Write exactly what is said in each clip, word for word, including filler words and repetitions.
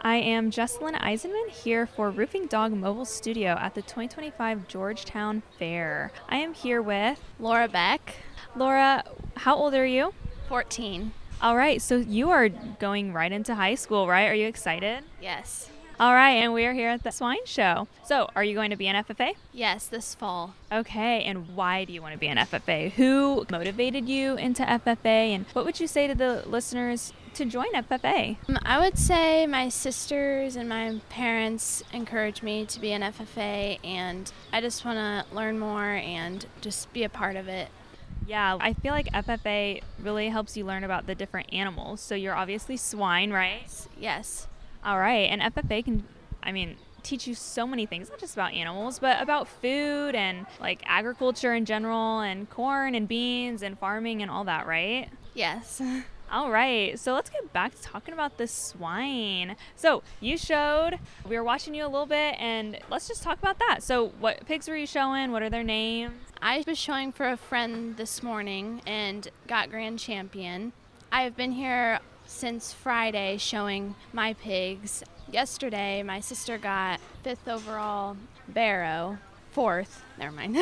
I am Jessalyn Eisenman here for Roofing Dog Mobile Studio at the twenty twenty-five Georgetown Fair. I am here with Laura Beck. Laura. How old are you? fourteen. All right, so you are going right into high school, right? Are you excited? Yes. All right, and we are here at the Swine Show. So, are you going to be an F F A? Yes, this fall. Okay, and why do you want to be an F F A? Who motivated you into F F A, and what would you say to the listeners to join F F A? Um, I would say my sisters and my parents encouraged me to be an F F A, and I just want to learn more and just be a part of it. Yeah, I feel like F F A really helps you learn about the different animals. So you're obviously swine, right? Yes. All right, and F F A can, I mean, teach you so many things, not just about animals, but about food and like agriculture in general and corn and beans and farming and all that, right? Yes. All right, so let's get back to talking about the swine. So you showed, we were watching you a little bit, and let's just talk about that. So what pigs were you showing? What are their names? I was showing for a friend this morning and got grand champion. I've been here since Friday showing my pigs. Yesterday, my sister got fifth overall barrow, fourth, never mind.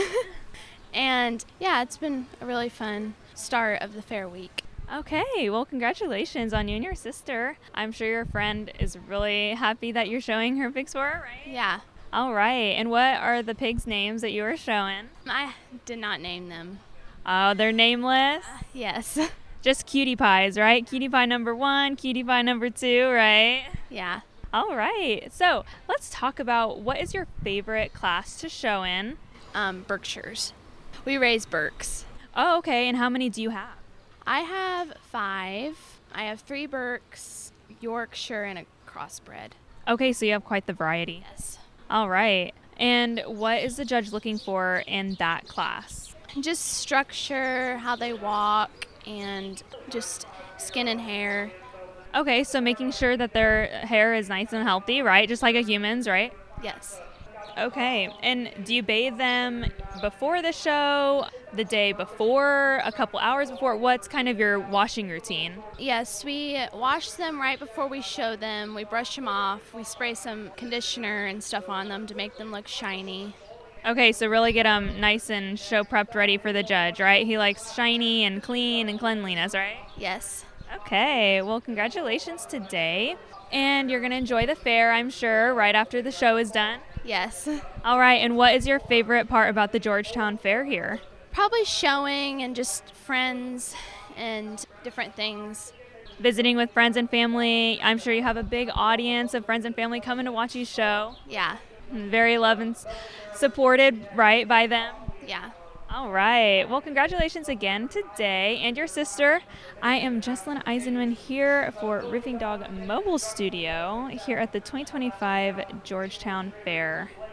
And yeah, it's been a really fun start of the fair week. Okay, well, congratulations on you and your sister. I'm sure your friend is really happy that you're showing her pigs for her, right? Yeah. All right, and what are the pigs' names that you are showing? I did not name them. Oh, they're nameless? Uh, yes. Just cutie pies, right? Cutie pie number one, cutie pie number two, right? Yeah. All right, so let's talk about what is your favorite class to show in? Um, Berkshires. We raise Berks. Oh, okay, and how many do you have? I have five. I have three Berks, Yorkshire, and a crossbred. Okay, so you have quite the variety. Yes. All right. And what is the judge looking for in that class? Just structure, how they walk, and just skin and hair. Okay, so making sure that their hair is nice and healthy, right? Just like a human's, right? Yes. Okay, and do you bathe them before the show, the day before, a couple hours before? What's kind of your washing routine? Yes, we wash them right before we show them. We brush them off. We spray some conditioner and stuff on them to make them look shiny. Okay, so really get them nice and show prepped ready for the judge, right? He likes shiny and clean and cleanliness, right? Yes. Okay, well, congratulations today. And you're going to enjoy the fair, I'm sure, right after the show is done? Yes. All right, and what is your favorite part about the Georgetown Fair here? Probably showing and just friends and different things. Visiting with friends and family. I'm sure you have a big audience of friends and family coming to watch you show. Yeah. Very loved and supported, right, by them? Yeah. All right. Well, congratulations again today and your sister. I am Jessalyn Eisenman here for Roofing Dog Mobile Studio here at the twenty twenty-five Georgetown Fair.